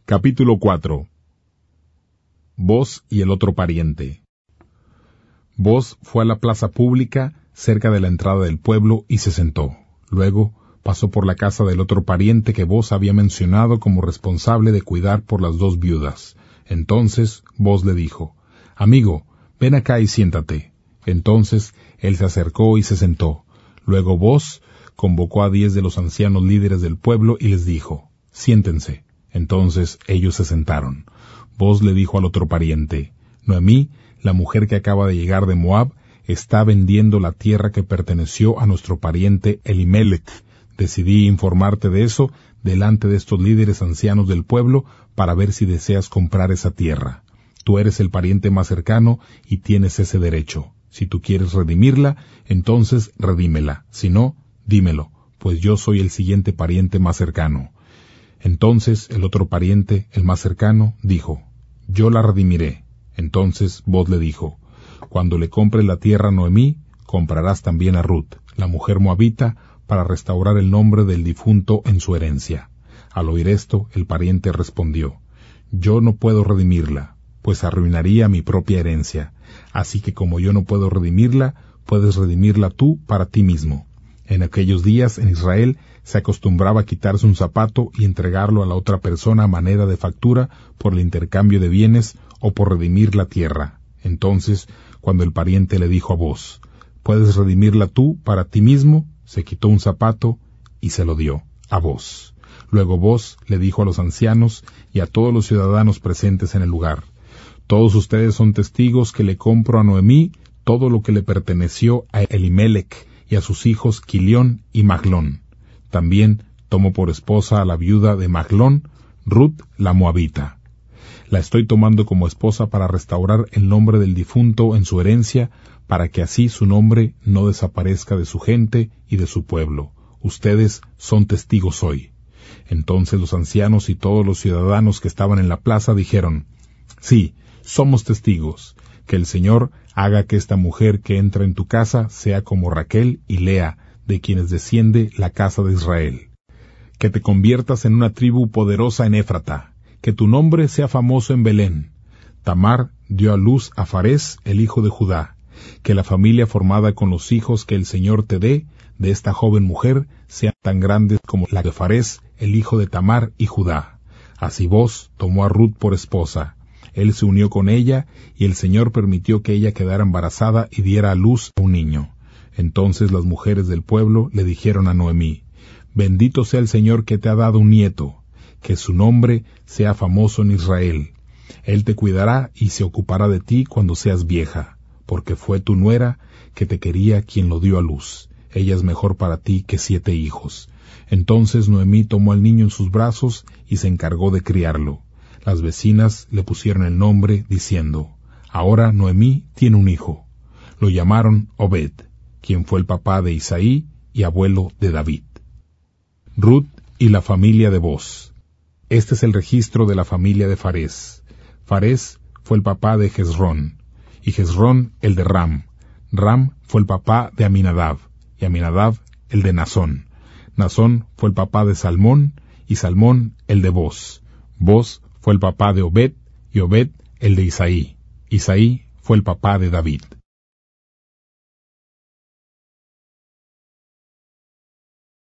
Capítulo 4. Booz y el otro pariente. Booz fue a la plaza pública cerca de la entrada del pueblo y se sentó. Luego pasó por la casa del otro pariente que Booz había mencionado como responsable de cuidar por las dos viudas. Entonces Booz le dijo: «Amigo, ven acá y siéntate». Entonces él se acercó y se sentó. Luego Booz convocó a 10 de los ancianos líderes del pueblo y les dijo: «Siéntense». Entonces ellos se sentaron. Booz le dijo al otro pariente: «Noemí, la mujer que acaba de llegar de Moab, está vendiendo la tierra que perteneció a nuestro pariente Elimelech. Decidí informarte de eso delante de estos líderes ancianos del pueblo para ver si deseas comprar esa tierra. Tú eres el pariente más cercano y tienes ese derecho. Si tú quieres redimirla, entonces redímela. Si no, dímelo, pues yo soy el siguiente pariente más cercano». Entonces el otro pariente, el más cercano, dijo: «Yo la redimiré». Entonces Booz le dijo: «Cuando le compres la tierra a Noemí, comprarás también a Ruth, la mujer moabita, para restaurar el nombre del difunto en su herencia». Al oír esto, el pariente respondió: «Yo no puedo redimirla, pues arruinaría mi propia herencia. Así que como yo no puedo redimirla, puedes redimirla tú para ti mismo». En aquellos días en Israel se acostumbraba a quitarse un zapato y entregarlo a la otra persona a manera de factura por el intercambio de bienes o por redimir la tierra. Entonces, cuando el pariente le dijo a Booz: «¿Puedes redimirla tú para ti mismo?», se quitó un zapato y se lo dio a Booz. Luego Booz le dijo a los ancianos y a todos los ciudadanos presentes en el lugar: «Todos ustedes son testigos que le compro a Noemí todo lo que le perteneció a Elimelech y a sus hijos Quilión y Maglón. También tomo por esposa a la viuda de Maglón, Ruth la moabita. La estoy tomando como esposa para restaurar el nombre del difunto en su herencia, para que así su nombre no desaparezca de su gente y de su pueblo. Ustedes son testigos hoy». Entonces los ancianos y todos los ciudadanos que estaban en la plaza dijeron: «Sí, somos testigos. Que el Señor haga que esta mujer que entra en tu casa sea como Raquel y Lea, de quienes desciende la casa de Israel. Que te conviertas en una tribu poderosa en Éfrata, que tu nombre sea famoso en Belén. Tamar dio a luz a Farés, el hijo de Judá. Que la familia formada con los hijos que el Señor te dé de esta joven mujer sea tan grande como la de Farés, el hijo de Tamar y Judá». Así Booz tomó a Ruth por esposa. Él se unió con ella, y el Señor permitió que ella quedara embarazada y diera a luz a un niño. Entonces las mujeres del pueblo le dijeron a Noemí: «Bendito sea el Señor que te ha dado un nieto, que su nombre sea famoso en Israel. Él te cuidará y se ocupará de ti cuando seas vieja, porque fue tu nuera que te quería quien lo dio a luz. Ella es mejor para ti que 7 hijos». Entonces Noemí tomó al niño en sus brazos y se encargó de criarlo. Las vecinas le pusieron el nombre, diciendo: «Ahora Noemí tiene un hijo». Lo llamaron Obed, quien fue el papá de Isaí y abuelo de David. Ruth y la familia de Booz. Este es el registro de la familia de Farés. Farés fue el papá de Hezrón, y Hezrón el de Ram. Ram fue el papá de Aminadab, y Aminadab el de Nazón. Nazón fue el papá de Salmón, y Salmón el de Booz. Booz fue el papá de Obed, y Obed el de Isaí. Isaí fue el papá de David.